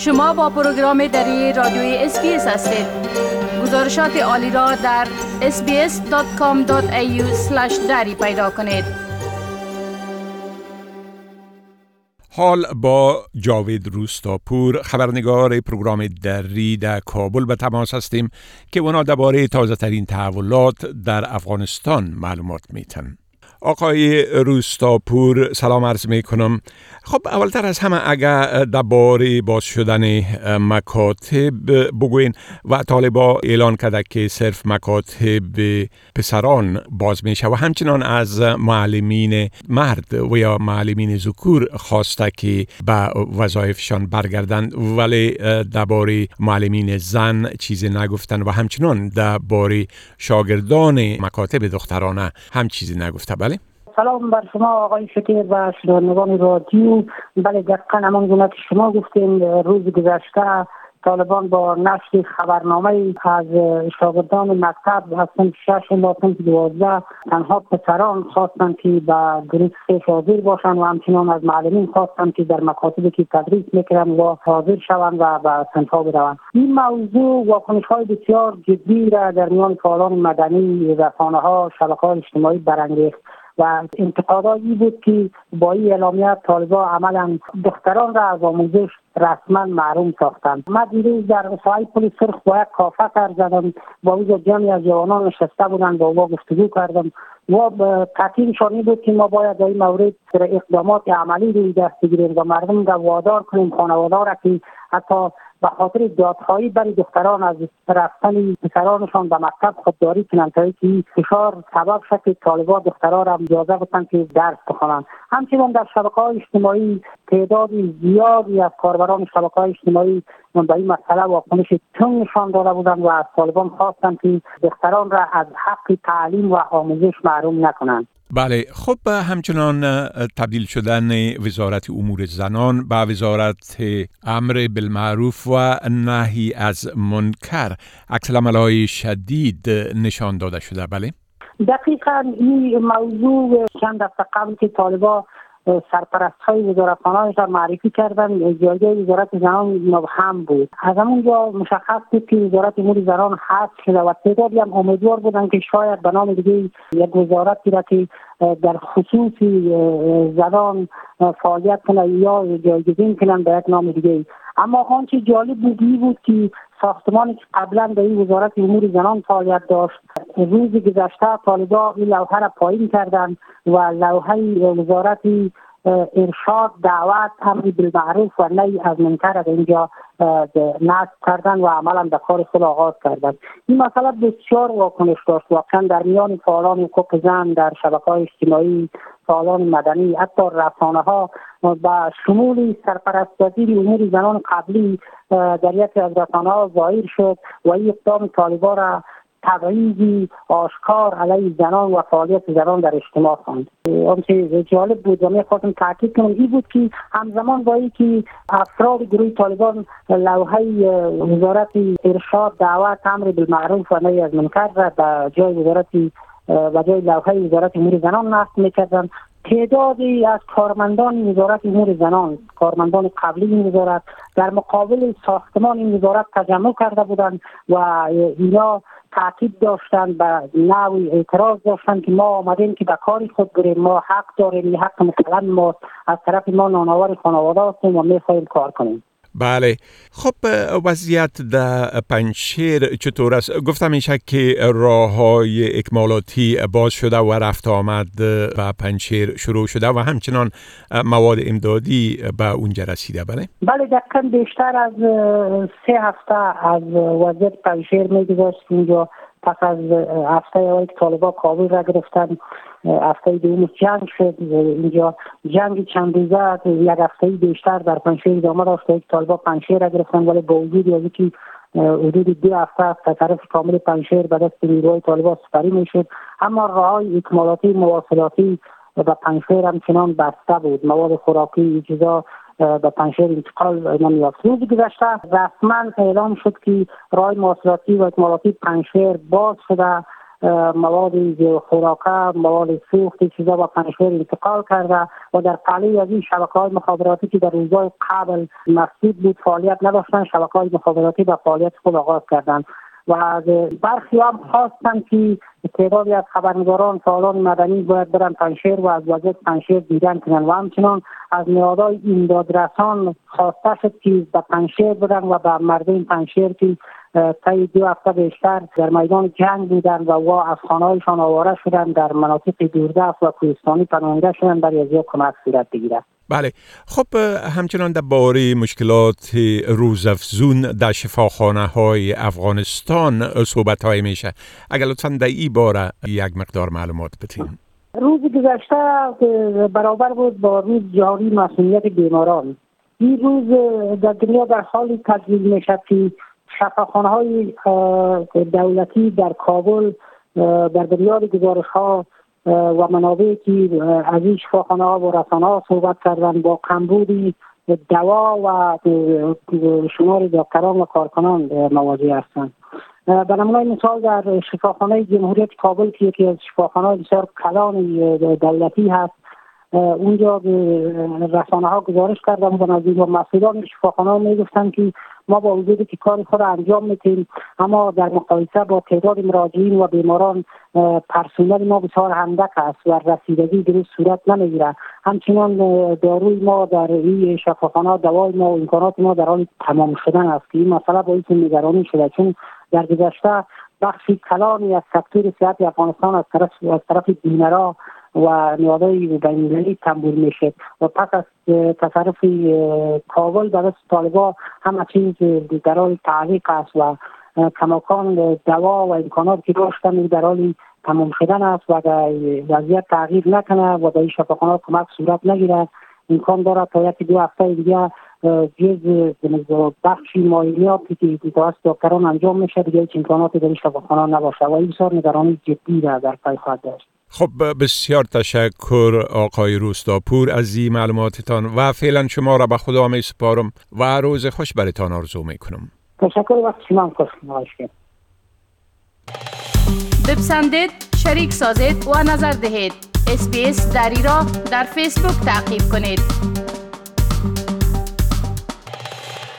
شما با پروگرام دری رادیوی اسپیس هستید. گزارشات عالی را در sbs.com.au/dari پیدا کنید. حال با جاوید روستاپور خبرنگار پروگرام دری در کابل به تماس هستیم که اونا درباره تازه ترین تحولات در افغانستان معلومات میتن. آقای روستاپور سلام عرض می کنم. خب اولتر از همه اگر درباره باز شدن مکاتب بگوین و طالبا اعلان کرده که صرف مکاتب پسران باز میشه و همچنان از معلمین مرد و یا معلمین ذکور خواسته که به وظایفشان برگردند، ولی درباره معلمین زن چیزی نگفتن و همچنان درباره شاگردان مکاتب دخترانه هم چیزی نگفته. بله؟ سلام بر شما آقای شکیر و شنوندگان رادیو. بله دقیقاً همان گونه که شما گفتین، روز گذشته طالبان با نشر خبرنامه از شاگردان مکتب از صنف 6 تا صنف 12 تنها پسران خواستند که به گروه 3 حاضر باشند و همچنان از معلمین خواستند که در مکاتبی که تدریس میکنند و حاضر شوند و به صنف‌ها بروند. این موضوع واکنش‌های بسیار جدی را در میان فعالان مدنی، رسانه‌ها، شبکه‌های اجتماعی برانگیخت و انتقادایی بود که با این اعلامیه طالبان عملا دختران را از آموزش رسما محروم ساختند. من دیروز در ساحل پل سرخ با یک کافه کار زدم، با اونجا جمعی از جوانان نشسته بودند، با او گفتگو کردم و تاکیدشان بود که ما باید در این مورد اقدامات عملی روی دست بگیریم و مردم را وادار کنیم، خانواده‌ها را که حتی به خاطر دادخواهی برای دختران از رفتن پسرانشان به مکتب خودداری کنند تا اینکه فشار سبب شد که طالبان دختران را اجازه بدهند که درس بخوانند. همچنین در شبکه‌های اجتماعی تعداد زیادی از کاربران شبکه‌های اجتماعی به این مسئله واکنش تند نشان داده بودند و از طالبان خواستند که دختران را از حق تعلیم و آموزش محروم نکنند. بله، خب همچنان تبدیل شدن وزارت امور زنان به وزارت امر بالمعروف و نهی از منکر عکس‌العمل‌های شدید نشان داده شده. بله دقیقاً این موضوع چند هفته قبل که طالبان سرپرست‌های وزارتخانه‌اش را معرفی کردن، جایگاه وزارت زنان مبهم بود. از همونجا مشخص بود که وزارت امور زنان حذف شده و تعدادی هم امیدوار بودن که شاید به نام دیگه یک وزارتی را که در خصوص زنان فعالیت کنه یا جایگزین کنن به یک نام دیگه. اما آنچه جالب بود که ساختمانی که قبلا به این وزارت امور زنان فعالیت داشت، روز گذشته طالبان این لوحه را پایین کردند و لوحه وزارت ارشاد، دعوت، امر بالمعروف و نهی از منکر را اینجا نصب کردن و عملا به کار خود آغاز کردند. این مسئله بسیار واکنش داشت واقعا در میان فعالان حقوق زن، در شبکه‌های اجتماعی، فعالان مدنی، حتی رسانه‌ها با شمول سرپرست وزیر امور زنان قبلی در یکی از رسانه‌ها ظاهر شد و این اقدام طالبان را تبعیضی آشکار علیه زنان و فعالیت زنان در اجتماع خواند. آنچه جالب بود و می‌خواستم تاکید کنم این بود که همزمان با اینکه افراد گروه طالبان لوحه وزارت ارشاد، دعوت، امر بالمعروف و نهی از منکر را به جای لوحه وزارت امور زنان نصب می‌کردند، تعدادی از کارمندان وزارت امور زنان، کارمندان قبلی این وزارت، در مقابل ساختمان این وزارت تجمع کرده بودند و اینا تاکید داشتند، به نوعی اعتراض داشتند که ما آمدیم که به کاری خود بریم، ما حق داریم، حق مسلم ما، از طرف ما نانآور خانواده هستیم و میخواهیم کار کنیم. بله، خب وضعیت در پنجشیر چطور است؟ گفتم میشه که راه‌های اکمالاتی باز شده و رفت آمد و پنجشیر شروع شده و همچنان مواد امدادی به اونجا رسیده. بله دقیقاً بیشتر از 3 هفته از وضعیت پنجشیر میگذشت اونجا. پس از هفته اول که طالبان کابل را گرفتن، هفته دوم جنگ شد. اینجا جنگ چند روزه یک هفته بیشتر در پنجشیر ادامه داشت که طالبان پنجشیر را گرفتن، ولی با وجود اینکه حدود 2 هفته از طرف کامل پنجشیر به دست نیروهای طالبان سپری میشد، اما راههای اکمالاتی مواصلاتی و پنجشیر همچنان بسته بود. مواد خوراکی چیزا به پنجشیر انتقال نمی‌یافت. روز گذشته رسما اعلام شد که راه مواصلاتی و اکمالاتی پنجشیر باز شده مواد خوراکه، مواد سوخت، چیزا با پنجشیر انتقال کرده و در قلعه از این شبکه‌های مخابراتی که در روزهای قبل مسدود بود فعالیت نداشتن، شبکه‌های مخابراتی به فعالیت خود آغاز کردند و از برخی هم خواستند که تعدادی از خبرنگاران فعالان مدنی باید برن پنجشیر و از وضعیت پنجشیر دیدن کنند و همچنان از نهادهای امدادرسان خواسته شد که به پنجشیر برن و به مردم پنجشیر که طی 2 هفته بیشتر در میدان جنگ بودند و از خانه‌هایشان آواره شدند، در مناطق دوردست و کوهستانی پناهنده شدند برای از کمک صورت بگیرد. بله، خب همچنان در باره مشکلات روزافزون در شفاخانه های افغانستان صحبت های میشه. اگر لطفاً در این باره یک مقدار معلومات بدین. روز گذشته برابر بود با روز جهانی مسئولیت بیماران. این روز در دنیا در حالی تجلیل میشد که شفاخانه های دولتی در کابل در بنیاد گزارش ها و منابعی که از این شفاخانه ها و رسانه ها صحبت کردن با کمبود دوا و شمار دکتران و کارکنان مواجه هستند. به نمونه مثال در شفاخانه جمهوریت کابل که یکی از شفاخانه های بسیار کلان دولتی هست، اونجا رسانه ها گزارش کردن و مسئولان شفاخانه ها میگفتن که ما با وجودی که کار خود انجام میتیم، اما در مقایسه با تعداد مراجعین و بیماران پرسنل ما بسیار اندک است و رسیدگی درست صورت نمیگیره. همچنان داروی ما در این شفاخانه، دوای ما و امکانات ما در حال تمام شدن است که این مسئله باعث نگرانی شده، چون در گذشته بخشی کلانی از سکتور صحت افغانستان از طرف بیمارا و نهادهای بین‌المللی تمویل میشد و پس از تصرف کابل به دست طالبان همه چیز در حال تعلیق است و کماکان دوا و امکانات که داشتن در حال تمام شدن است و وضعیت تغییر نکنه و به این شفاخانه کمک صورت نگیره. امکان دارد تا 1-2 هفته دیگه جز بخشی معایناتی که توسط دکتران انجام میشه دیگه هیچ امکاناتی در این شفاخانه نباشه و این بسیار نگرانی جدی را در پی خواهد داشت. خب بسیار تشکر آقای روستاپور از این معلوماتتان و فعلا شما را به خدا می سپارم و روز خوش برتان آرزو می کنم. تشکر وقت شما خوش نمایش. بپسندید، شریک سازید و نظر دهید. SBS دری را در فیسبوک تعقیب کنید.